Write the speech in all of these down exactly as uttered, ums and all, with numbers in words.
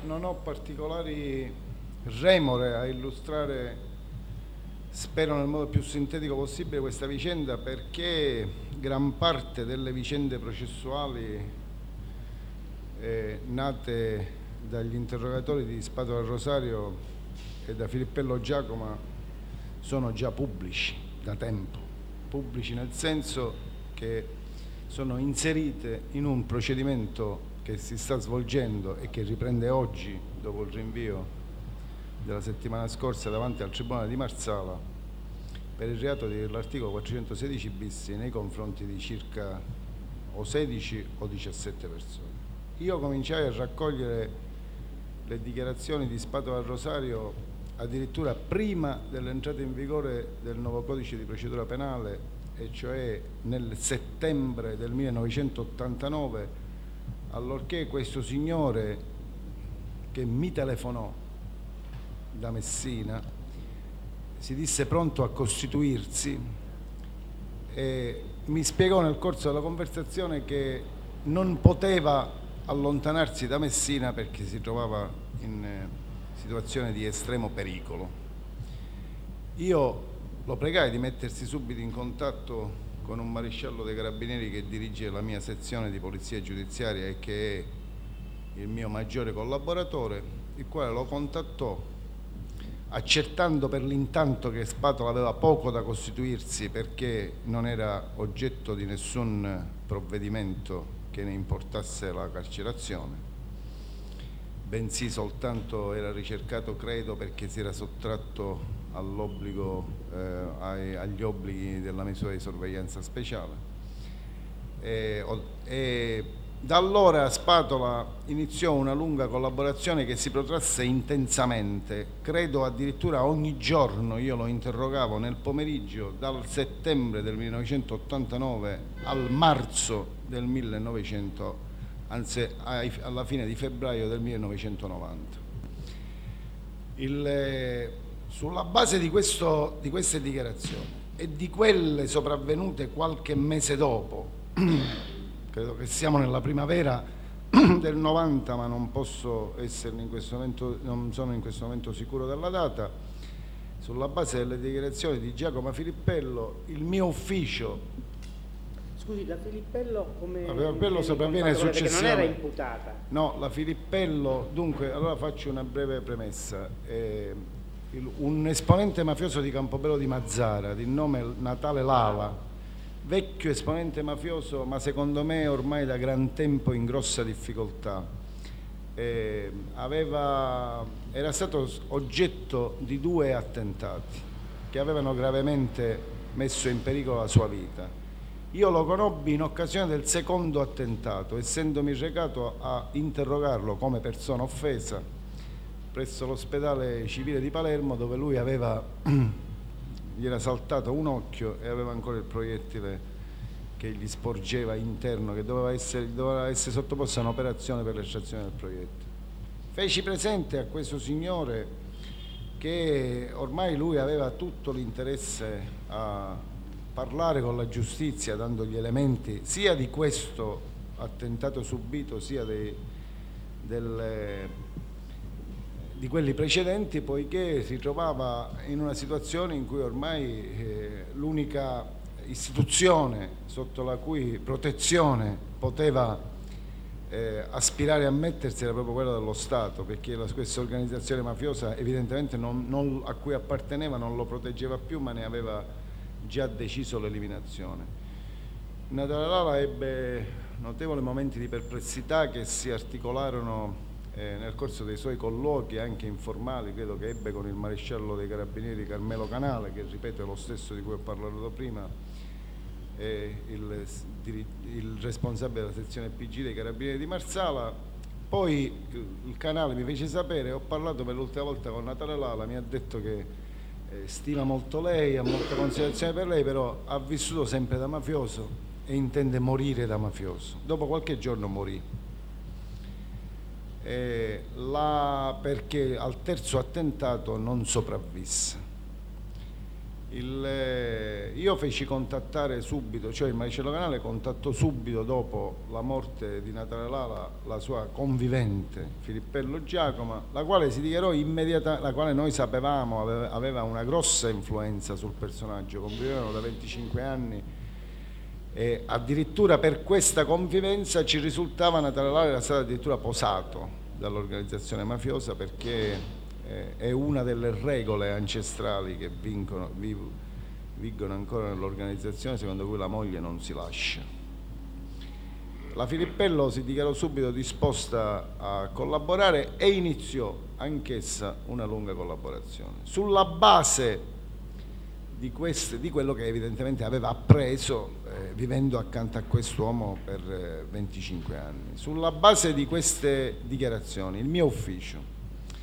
non ho particolari remore a illustrare, spero nel modo più sintetico possibile, questa vicenda, perché gran parte delle vicende processuali eh, nate dagli interrogatori di Spatola Rosario e da Filippello Giacoma sono già pubblici da tempo, pubblici nel senso che sono inserite in un procedimento che si sta svolgendo e che riprende oggi dopo il rinvio della settimana scorsa davanti al Tribunale di Marsala per il reato dell'articolo quattrocentosedici bis nei confronti di circa o sedici o diciassette persone. Io cominciai a raccogliere le dichiarazioni di Spatola Rosario addirittura prima dell'entrata in vigore del nuovo codice di procedura penale, e cioè nel settembre del millenovecentottantanove, allorché questo signore che mi telefonò da Messina si disse pronto a costituirsi e mi spiegò nel corso della conversazione che non poteva allontanarsi da Messina perché si trovava in situazione di estremo pericolo. Io lo pregai di mettersi subito in contatto con un maresciallo dei Carabinieri che dirige la mia sezione di polizia giudiziaria e che è il mio maggiore collaboratore, il quale lo contattò accertando per l'intanto che Spatola aveva poco da costituirsi perché non era oggetto di nessun provvedimento che ne importasse la carcerazione, bensì soltanto era ricercato, credo, perché si era sottratto all'obbligo, eh, ai, agli obblighi della misura di sorveglianza speciale. E, e da allora Spatola iniziò una lunga collaborazione che si protrasse intensamente, credo addirittura ogni giorno io lo interrogavo nel pomeriggio, dal settembre del millenovecentottantanove al marzo del millenovecento, anzi alla fine di febbraio del millenovecentonovanta. Il, sulla base di, questo, di queste dichiarazioni e di quelle sopravvenute qualche mese dopo, credo che siamo nella primavera del novanta, ma non posso esserne in questo momento, non sono in questo momento sicuro della data, sulla base delle dichiarazioni di Giacomo Filippello, il mio ufficio... Scusi, la Filippello come... La Filippello sopravviene successivamente. Non era imputata. No, la Filippello, dunque, allora faccio una breve premessa. Eh, il, un esponente mafioso di Campobello di Mazzara, di nome Natale Lava, vecchio esponente mafioso, ma secondo me ormai da gran tempo in grossa difficoltà, eh, aveva, era stato oggetto di due attentati che avevano gravemente messo in pericolo la sua vita. Io lo conobbi in occasione del secondo attentato, essendomi recato a interrogarlo come persona offesa presso l'ospedale civile di Palermo, dove lui aveva, gli era saltato un occhio e aveva ancora il proiettile che gli sporgeva interno, che doveva essere, doveva essere sottoposto a un'operazione per l'estrazione del proiettile. Feci presente a questo signore che ormai lui aveva tutto l'interesse a parlare con la giustizia, dando gli elementi sia di questo attentato subito sia dei, delle, di quelli precedenti, poiché si trovava in una situazione in cui ormai eh, l'unica istituzione sotto la cui protezione poteva eh, aspirare a mettersi era proprio quella dello Stato, perché la, questa organizzazione mafiosa evidentemente non, non, a cui apparteneva non lo proteggeva più, ma ne aveva già deciso l'eliminazione. Natale Lava ebbe notevoli momenti di perplessità che si articolarono eh, nel corso dei suoi colloqui anche informali, credo che ebbe con il maresciallo dei Carabinieri Carmelo Canale, che ripeto è lo stesso di cui ho parlato prima, e il, il responsabile della sezione P G dei Carabinieri di Marsala. Poi il Canale mi fece sapere, ho parlato per l'ultima volta con Natale Lava, mi ha detto che stima molto lei, ha molta considerazione per lei, però ha vissuto sempre da mafioso e intende morire da mafioso. Dopo qualche giorno morì, eh, la, perché al terzo attentato non sopravvisse. Il, eh, io feci contattare subito, cioè il Marcello Canale contattò subito dopo la morte di Natale Lala la sua convivente Filippello Giacoma, la quale si dichiarò immediatamente, la quale noi sapevamo aveva, aveva una grossa influenza sul personaggio, convivevano da venticinque anni e addirittura per questa convivenza ci risultava Natale Lala era stato addirittura posato dall'organizzazione mafiosa, perché è una delle regole ancestrali che vincono, vigono ancora nell'organizzazione, secondo cui la moglie non si lascia. La Filippello si dichiarò subito disposta a collaborare e iniziò anch'essa una lunga collaborazione. Sulla base di, queste, di quello che evidentemente aveva appreso eh, vivendo accanto a quest'uomo per eh, venticinque anni. Sulla base di queste dichiarazioni il mio ufficio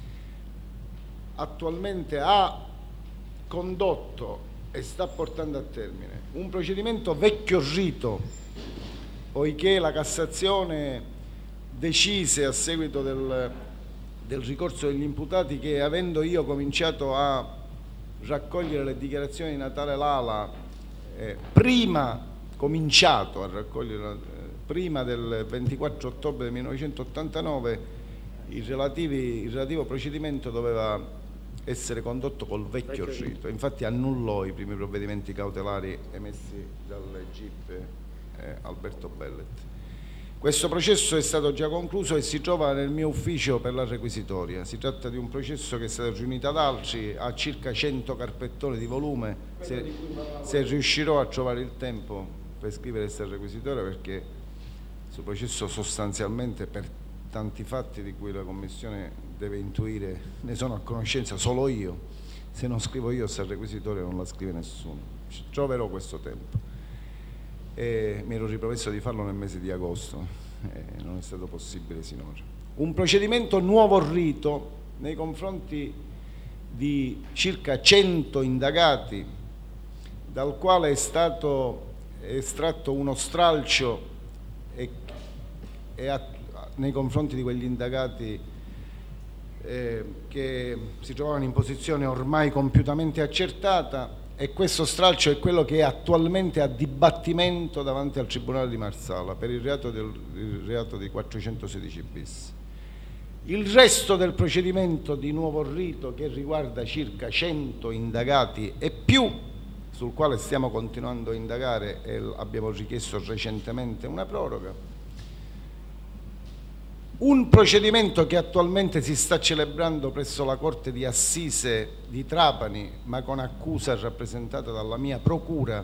attualmente ha condotto e sta portando a termine un procedimento vecchio rito, poiché la Cassazione decise a seguito del, del ricorso degli imputati che, avendo io cominciato a raccogliere le dichiarazioni di Natale Lala, eh, prima cominciato a raccogliere eh, prima del ventiquattro ottobre millenovecentottantanove, il, relativi, il relativo procedimento doveva essere condotto col vecchio rito. Infatti annullò i primi provvedimenti cautelari emessi dal G I P eh, Alberto Bellet. Questo processo è stato già concluso e si trova nel mio ufficio per la requisitoria. Si tratta di un processo che è stato riunito ad altri, ha circa cento carpettoni di volume. Se, se riuscirò a trovare il tempo per scrivere questa requisitoria, perché questo processo sostanzialmente, per tanti fatti di cui la Commissione deve intuire, ne sono a conoscenza solo io. Se non scrivo io questa requisitoria non la scrive nessuno. Troverò questo tempo. E mi ero ripromesso di farlo nel mese di agosto e non è stato possibile sinora. Un procedimento nuovo rito nei confronti di circa cento indagati, dal quale è stato estratto uno stralcio e, e a, nei confronti di quegli indagati eh, che si trovavano in posizione ormai compiutamente accertata, e questo stralcio è quello che è attualmente a dibattimento davanti al Tribunale di Marsala per il reato, del, il reato di quattrocentosedici bis. Il resto del procedimento di nuovo rito, che riguarda circa cento indagati e più, sul quale stiamo continuando a indagare e abbiamo richiesto recentemente una proroga. Un procedimento che attualmente si sta celebrando presso la Corte di Assise di Trapani, ma con accusa rappresentata dalla mia procura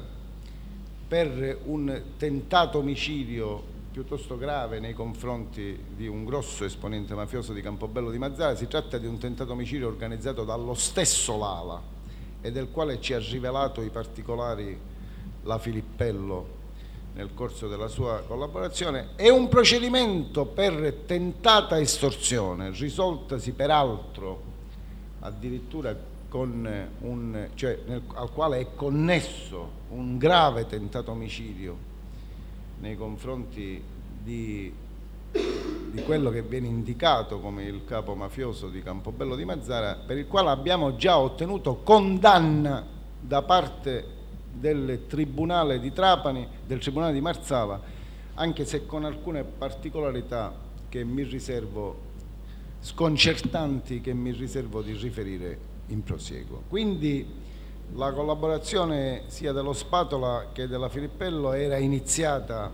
per un tentato omicidio piuttosto grave nei confronti di un grosso esponente mafioso di Campobello di Mazara. Si tratta di un tentato omicidio organizzato dallo stesso Lala e del quale ci ha rivelato i particolari la Filippello nel corso della sua collaborazione. È un procedimento per tentata estorsione, risoltasi peraltro addirittura con un, cioè nel, al quale è connesso un grave tentato omicidio nei confronti di, di quello che viene indicato come il capo mafioso di Campobello di Mazara, per il quale abbiamo già ottenuto condanna da parte del Tribunale di Trapani, del Tribunale di Marsala, anche se con alcune particolarità che mi riservo, sconcertanti, che mi riservo di riferire in prosieguo. Quindi la collaborazione sia dello Spatola che della Filippello era iniziata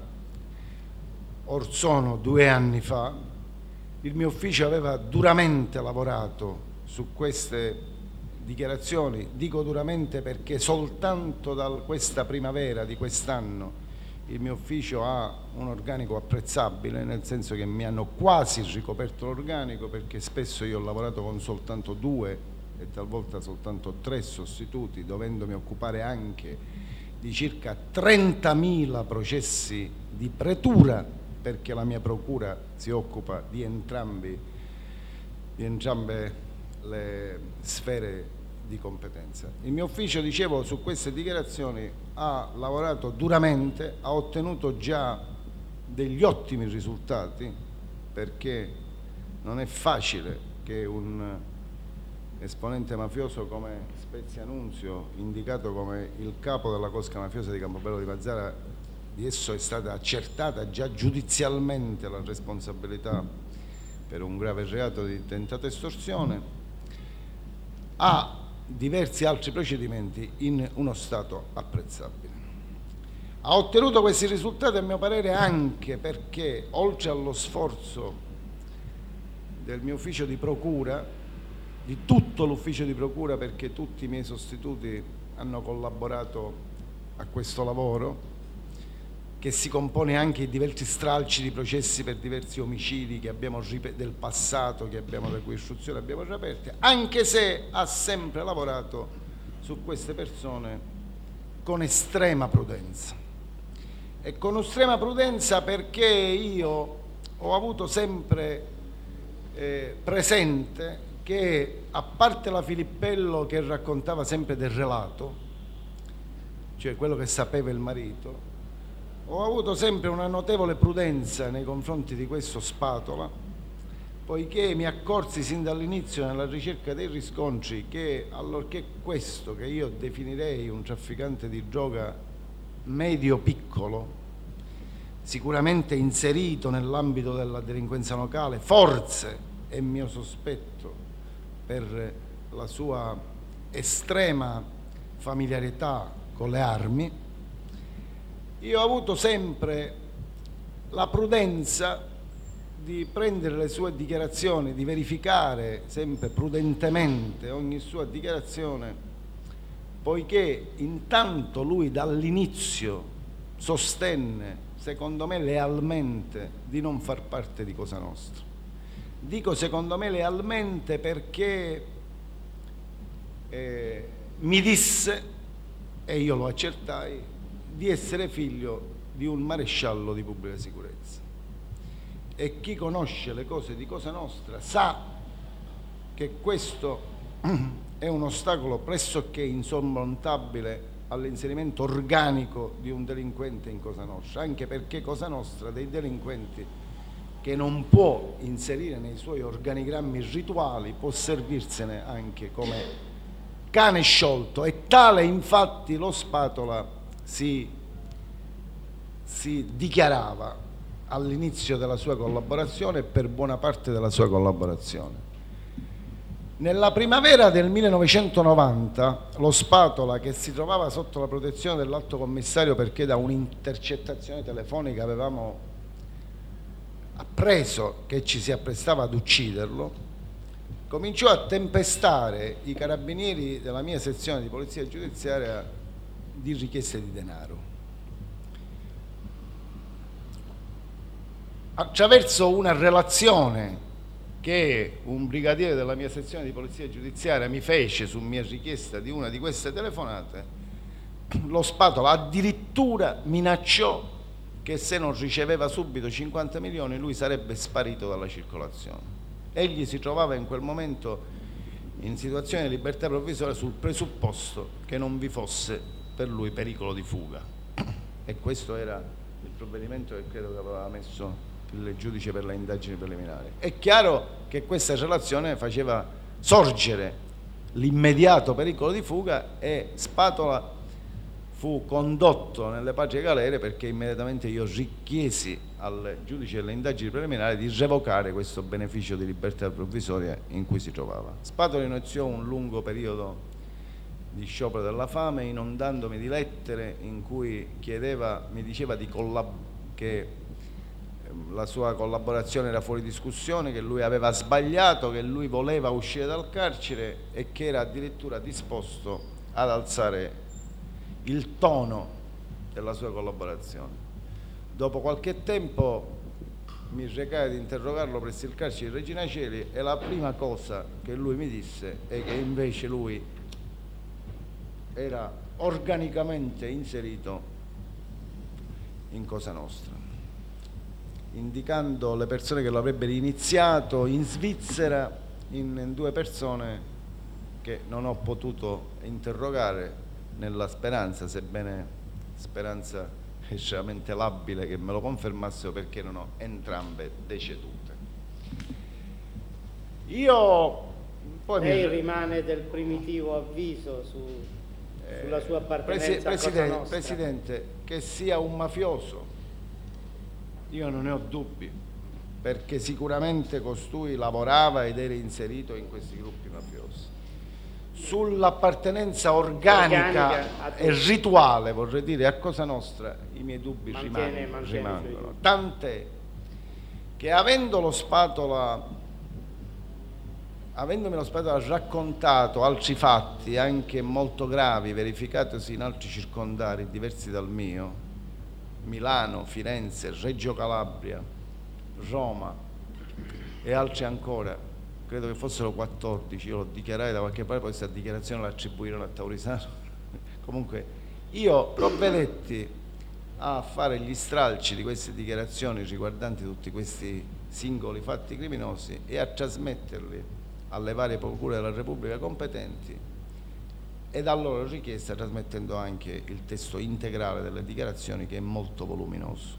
or sono due anni fa. Il mio ufficio aveva duramente lavorato su queste dichiarazioni, dico duramente perché soltanto da questa primavera di quest'anno il mio ufficio ha un organico apprezzabile, nel senso che mi hanno quasi ricoperto l'organico, perché spesso io ho lavorato con soltanto due e talvolta soltanto tre sostituti, dovendomi occupare anche di circa trentamila processi di pretura, perché la mia procura si occupa di entrambi, di entrambe le sfere di competenza. Il mio ufficio, dicevo, su queste dichiarazioni ha lavorato duramente, ha ottenuto già degli ottimi risultati, perché non è facile che un esponente mafioso come Spezia Nunzio, indicato come il capo della cosca mafiosa di Campobello di Mazara, di esso è stata accertata già giudizialmente la responsabilità per un grave reato di tentata estorsione, ha diversi altri procedimenti in uno stato apprezzabile. Ha ottenuto questi risultati, a mio parere, anche perché, oltre allo sforzo del mio ufficio di procura, di tutto l'ufficio di procura, perché tutti i miei sostituti hanno collaborato a questo lavoro, che si compone anche di diversi stralci di processi per diversi omicidi che abbiamo del passato, che abbiamo, le cui istruzioni abbiamo riaperte, anche se ha sempre lavorato su queste persone con estrema prudenza. E con estrema prudenza perché io ho avuto sempre eh, presente che, a parte la Filippello che raccontava sempre del relato, cioè quello che sapeva il marito, ho avuto sempre una notevole prudenza nei confronti di questo Spatola, poiché mi accorsi sin dall'inizio nella ricerca dei riscontri che, allorché questo, che io definirei un trafficante di droga medio-piccolo, sicuramente inserito nell'ambito della delinquenza locale, forse è mio sospetto per la sua estrema familiarità con le armi, io ho avuto sempre la prudenza di prendere le sue dichiarazioni, di verificare sempre prudentemente ogni sua dichiarazione, poiché intanto lui dall'inizio sostenne, secondo me lealmente, di non far parte di Cosa Nostra. Dico secondo me lealmente perché eh, mi disse, e io lo accertai, di essere figlio di un maresciallo di pubblica sicurezza. E chi conosce le cose di Cosa Nostra sa che questo è un ostacolo pressoché insormontabile all'inserimento organico di un delinquente in Cosa Nostra, anche perché Cosa Nostra dei delinquenti che non può inserire nei suoi organigrammi rituali può servirsene anche come cane sciolto, e tale infatti lo Spatola Si, si dichiarava all'inizio della sua collaborazione e per buona parte della sua collaborazione. Nella primavera del millenovecentonovanta lo Spatola, che si trovava sotto la protezione dell'Alto Commissario perché da un'intercettazione telefonica avevamo appreso che ci si apprestava ad ucciderlo, cominciò a tempestare i carabinieri della mia sezione di polizia giudiziaria di richieste di denaro. Attraverso una relazione che un brigadiere della mia sezione di polizia giudiziaria mi fece su mia richiesta di una di queste telefonate, lo Spatola addirittura minacciò che se non riceveva subito cinquanta milioni lui sarebbe sparito dalla circolazione. Egli si trovava in quel momento in situazione di libertà provvisoria sul presupposto che non vi fosse per lui pericolo di fuga, e questo era il provvedimento che credo che aveva messo il giudice per le indagini preliminari. È chiaro che questa relazione faceva sorgere l'immediato pericolo di fuga e Spatola fu condotto nelle patrie galere perché immediatamente io richiesi al giudice delle indagini preliminari di revocare questo beneficio di libertà provvisoria in cui si trovava. Spatola iniziò un lungo periodo di sciopero della fame, inondandomi di lettere in cui chiedeva, mi diceva di collab- che la sua collaborazione era fuori discussione, che lui aveva sbagliato, che lui voleva uscire dal carcere e che era addirittura disposto ad alzare il tono della sua collaborazione. Dopo qualche tempo mi recai ad interrogarlo presso il carcere di Regina Coeli e la prima cosa che lui mi disse è che invece lui era organicamente inserito in Cosa Nostra, indicando le persone che lo avrebbero iniziato in Svizzera in due persone che non ho potuto interrogare, nella speranza, sebbene speranza estremamente labile, che me lo confermassero, perché erano entrambe decedute. Io Poi Lei mi... rimane del primitivo avviso su, eh, sulla sua appartenenza Presi- a Cosa Presidente, Nostra. Presidente, che sia un mafioso, io non ne ho dubbi, perché sicuramente costui lavorava ed era inserito in questi gruppi mafiosi. Sull'appartenenza organica, Organica e rituale, vorrei dire, a Cosa Nostra, i miei dubbi Mantiene- rimangono, mantiene i suoi rimangono. dubbi. Tant'è che avendo lo Spatola, avendomi lo Spatola raccontato altri fatti anche molto gravi, verificatosi in altri circondari diversi dal mio, Milano, Firenze, Reggio Calabria, Roma e altri ancora, credo che fossero quattordici, io lo dichiarai da qualche parte, poi questa dichiarazione la attribuirono a Taurisano. Comunque io provvedetti a fare gli stralci di queste dichiarazioni riguardanti tutti questi singoli fatti criminosi e a trasmetterli alle varie procure della Repubblica competenti, e da loro richiesta trasmettendo anche il testo integrale delle dichiarazioni, che è molto voluminoso.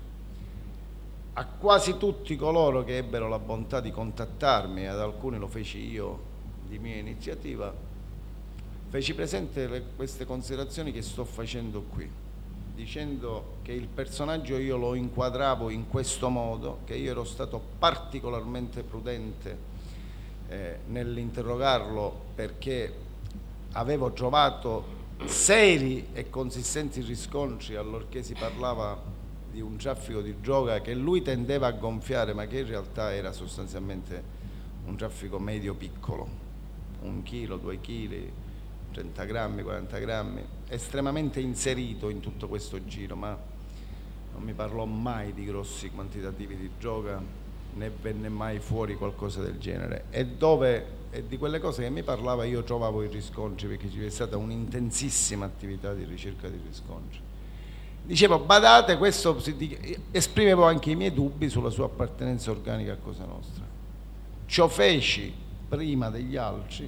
A quasi tutti coloro che ebbero la bontà di contattarmi, ad alcuni lo feci io di mia iniziativa, feci presente le, queste considerazioni che sto facendo qui, dicendo che il personaggio io lo inquadravo in questo modo, che io ero stato particolarmente prudente eh, nell'interrogarlo, perché avevo trovato seri e consistenti riscontri allorché si parlava di un traffico di droga che lui tendeva a gonfiare, ma che in realtà era sostanzialmente un traffico medio-piccolo, un chilo, due chili, trenta grammi, quaranta grammi, estremamente inserito in tutto questo giro, ma non mi parlò mai di grossi quantitativi di droga, né venne mai fuori qualcosa del genere. E dove e di quelle cose che mi parlava io trovavo i riscontri, perché ci è stata un'intensissima attività di ricerca di riscontri. Dicevo, badate, questo si, esprimevo anche i miei dubbi sulla sua appartenenza organica a Cosa Nostra. Ciò feci prima degli altri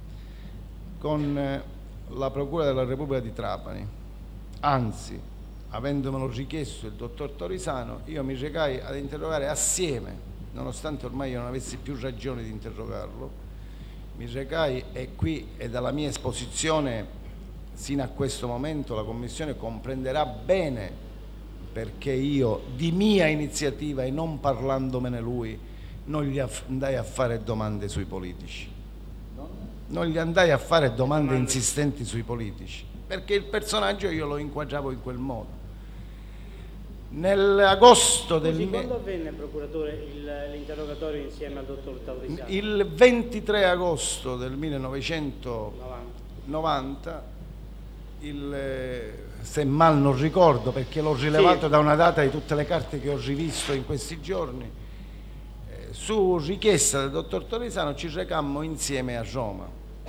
con la Procura della Repubblica di Trapani, anzi, avendomelo richiesto il dottor Taurisano, io mi recai ad interrogare assieme, nonostante ormai io non avessi più ragione di interrogarlo, mi recai, e qui è dalla mia esposizione sino a questo momento la Commissione comprenderà bene perché io di mia iniziativa e non parlandomene lui non gli andai a fare domande sui politici, non gli andai a fare domande insistenti sui politici, perché il personaggio io lo inquadravo in quel modo. Nell'agosto del Scusi, me- quando avvenne, procuratore, il- l'interrogatorio insieme al dottor Taurisano? il ventitré agosto del millenovecentonovanta, il, se mal non ricordo, perché l'ho rilevato Sì. da una data di tutte le carte che ho rivisto in questi giorni, eh, su richiesta del dottor Taurisano ci recammo insieme a Roma.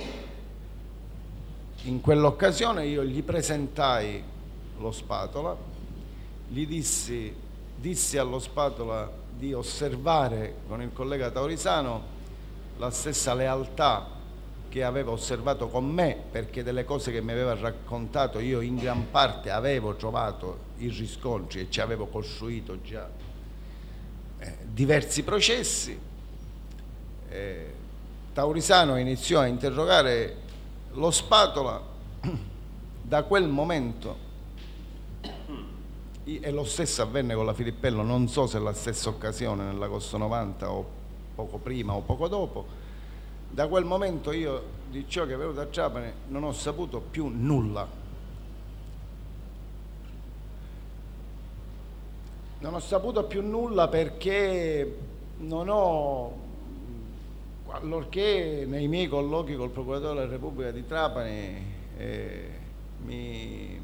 In quell'occasione io gli presentai lo Spatola, gli dissi, dissi allo Spatola di osservare con il collega Taurisano la stessa lealtà che aveva osservato con me, perché delle cose che mi aveva raccontato io in gran parte avevo trovato i riscontri e ci avevo costruito già eh, diversi processi. Eh, Taurisano iniziò a interrogare lo Spatola. Da quel momento, e lo stesso avvenne con la Filippello, non so se la stessa occasione nell'agosto novanta o poco prima o poco dopo, da quel momento io di ciò che è venuto a Trapani non ho saputo più nulla. Non ho saputo più nulla perché non ho, allorché nei miei colloqui col procuratore della Repubblica di Trapani eh, mi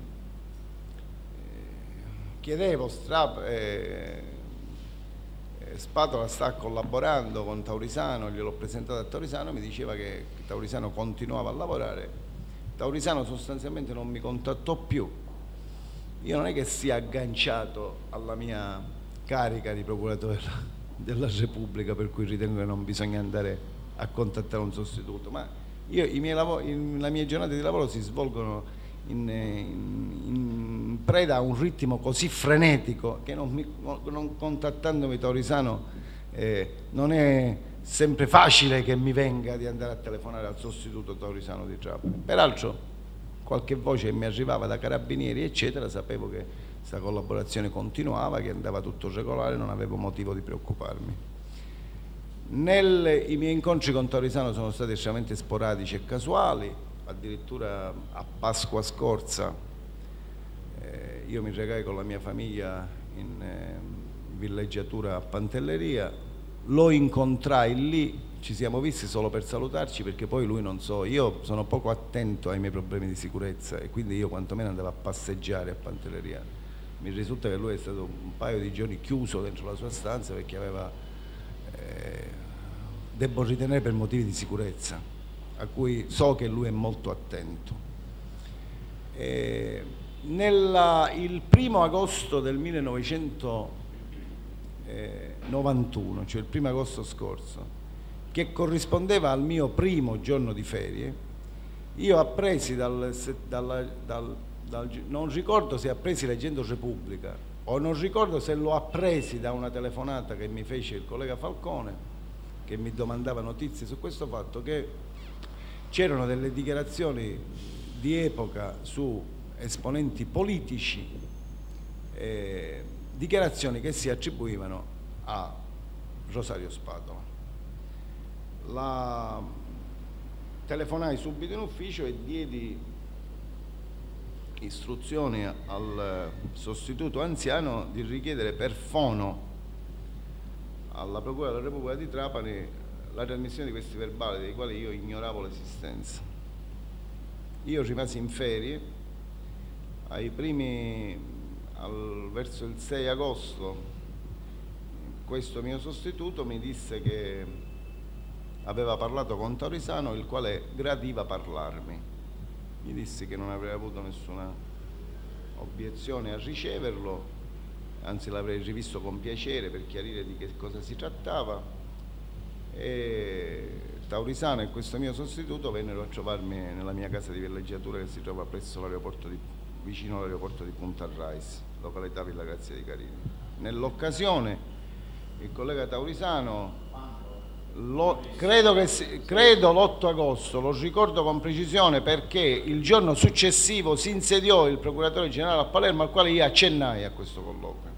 chiedevo, Strap, eh, Spatola sta collaborando con Taurisano, gliel'ho presentato a Taurisano, mi diceva che Taurisano continuava a lavorare. Taurisano sostanzialmente non mi contattò più. Io non è che sia agganciato alla mia carica di procuratore della Repubblica, per cui ritengo che non bisogna andare a contattare un sostituto, ma io, i miei lavori, le mie giornate di lavoro si svolgono In, in, in preda a un ritmo così frenetico che non, mi, non contattandomi Taurisano eh, non è sempre facile che mi venga di andare a telefonare al sostituto Taurisano di Trapani. Peraltro qualche voce mi arrivava da carabinieri eccetera, sapevo che questa collaborazione continuava, che andava tutto regolare, non avevo motivo di preoccuparmi. Nel, I miei incontri con Taurisano sono stati estremamente sporadici e casuali, addirittura a Pasqua scorsa eh, io mi recai con la mia famiglia in eh, villeggiatura a Pantelleria. Lo incontrai lì, ci siamo visti solo per salutarci, perché poi lui, non so, io sono poco attento ai miei problemi di sicurezza e quindi io quantomeno andavo a passeggiare a Pantelleria. Mi risulta che lui è stato un paio di giorni chiuso dentro la sua stanza perché aveva, eh, devo ritenere per motivi di sicurezza, a cui so che lui è molto attento. E nella, il primo agosto del millenovecentonovantuno, cioè il primo agosto scorso, che corrispondeva al mio primo giorno di ferie, io appresi dal, dal, dal, dal non ricordo se appresi leggendo Repubblica o non ricordo se l'ho appresi da una telefonata che mi fece il collega Falcone, che mi domandava notizie su questo fatto, che c'erano delle dichiarazioni di epoca su esponenti politici, eh, dichiarazioni che si attribuivano a Rosario Spatola. La telefonai subito in ufficio e diedi istruzioni al sostituto anziano di richiedere per fono alla Procura della Repubblica di Trapani la trasmissione di questi verbali, dei quali io ignoravo l'esistenza. Io rimasi in ferie, ai primi, al, verso il sei agosto, questo mio sostituto mi disse che aveva parlato con Taurisano, il quale gradiva parlarmi. Mi disse che non avrei avuto nessuna obiezione a riceverlo, anzi l'avrei rivisto con piacere per chiarire di che cosa si trattava, e Taurisano e questo mio sostituto vennero a trovarmi nella mia casa di villeggiatura che si trova presso l'aeroporto di, vicino all'aeroporto di Punta Rais, località Villa Grazia di Carini. Nell'occasione il collega Taurisano, lo, credo che si, credo l'otto agosto, lo ricordo con precisione perché il giorno successivo si insediò il procuratore generale a Palermo, al quale io accennai a questo colloquio.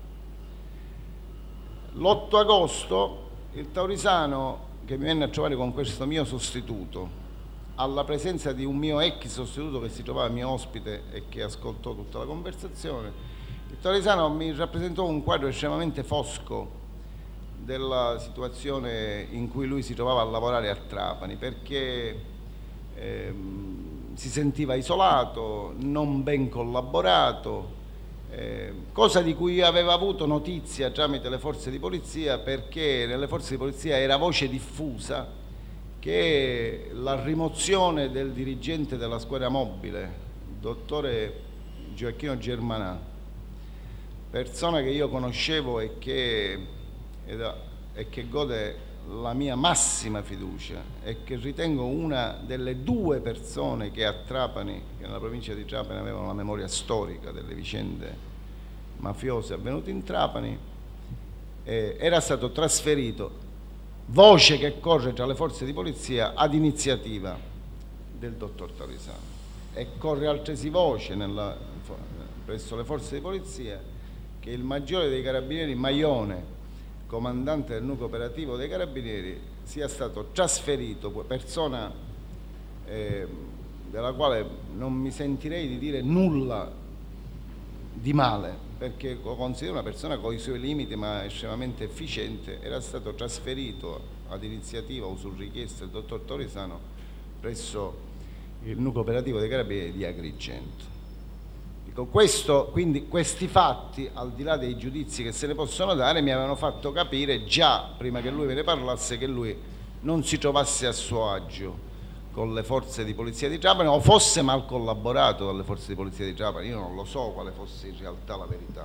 L'otto agosto il Taurisano, che mi venne a trovare con questo mio sostituto, alla presenza di un mio ex sostituto che si trovava mio ospite e che ascoltò tutta la conversazione, il Taurisano mi rappresentò un quadro estremamente fosco della situazione in cui lui si trovava a lavorare a Trapani, perché ehm, si sentiva isolato, non ben collaborato, eh, cosa di cui aveva avuto notizia tramite le forze di polizia, perché nelle forze di polizia era voce diffusa che la rimozione del dirigente della squadra mobile, il dottore Gioacchino Germanà, persona che io conoscevo e che e che gode la mia massima fiducia e che ritengo una delle due persone che a Trapani, che nella provincia di Trapani avevano la memoria storica delle vicende mafiose avvenute in Trapani, eh, era stato trasferito, voce che corre tra le forze di polizia, ad iniziativa del dottor Taurisano, e corre altresì voce nella, presso le forze di polizia che il maggiore dei carabinieri Maione, comandante del nucleo operativo dei carabinieri, sia stato trasferito, persona eh, della quale non mi sentirei di dire nulla di male, perché lo considero una persona con i suoi limiti ma estremamente efficiente, era stato trasferito ad iniziativa o su richiesta del dottor Taurisano presso il nucleo operativo dei carabinieri di Agrigento. Questo, quindi questi fatti, al di là dei giudizi che se ne possono dare, mi avevano fatto capire già prima che lui me ne parlasse che lui non si trovasse a suo agio con le forze di polizia di Trapani o fosse mal collaborato dalle forze di polizia di Trapani. Io non lo so quale fosse in realtà la verità,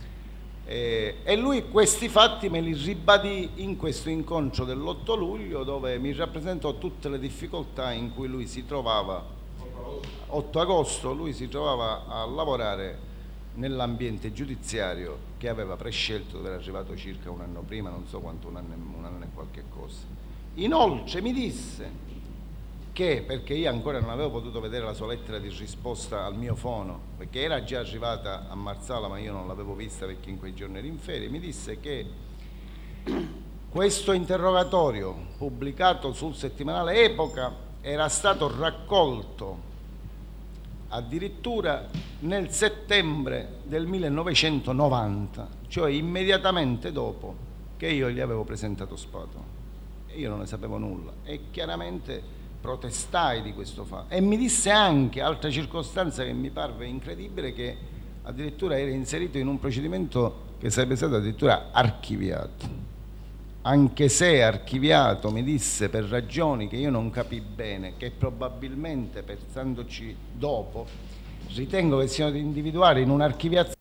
e, e lui questi fatti me li ribadì in questo incontro dell'otto luglio, dove mi rappresentò tutte le difficoltà in cui lui si trovava. otto agosto lui si trovava a lavorare nell'ambiente giudiziario che aveva prescelto, dove era arrivato circa un anno prima, non so quanto, un anno, un anno e qualche cosa. Inoltre mi disse che, perché io ancora non avevo potuto vedere la sua lettera di risposta al mio fono, perché era già arrivata a Marsala ma io non l'avevo vista perché in quei giorni ero in ferie, mi disse che questo interrogatorio pubblicato sul settimanale Epoca era stato raccolto addirittura nel settembre del millenovecentonovanta, cioè immediatamente dopo che io gli avevo presentato Spato. E io non ne sapevo nulla e chiaramente protestai di questo fatto, e mi disse anche altra circostanza che mi parve incredibile, che addirittura era inserito in un procedimento che sarebbe stato addirittura archiviato, anche se archiviato, mi disse, per ragioni che io non capii bene, che probabilmente, pensandoci dopo, ritengo che siano da individuare in un'archiviazione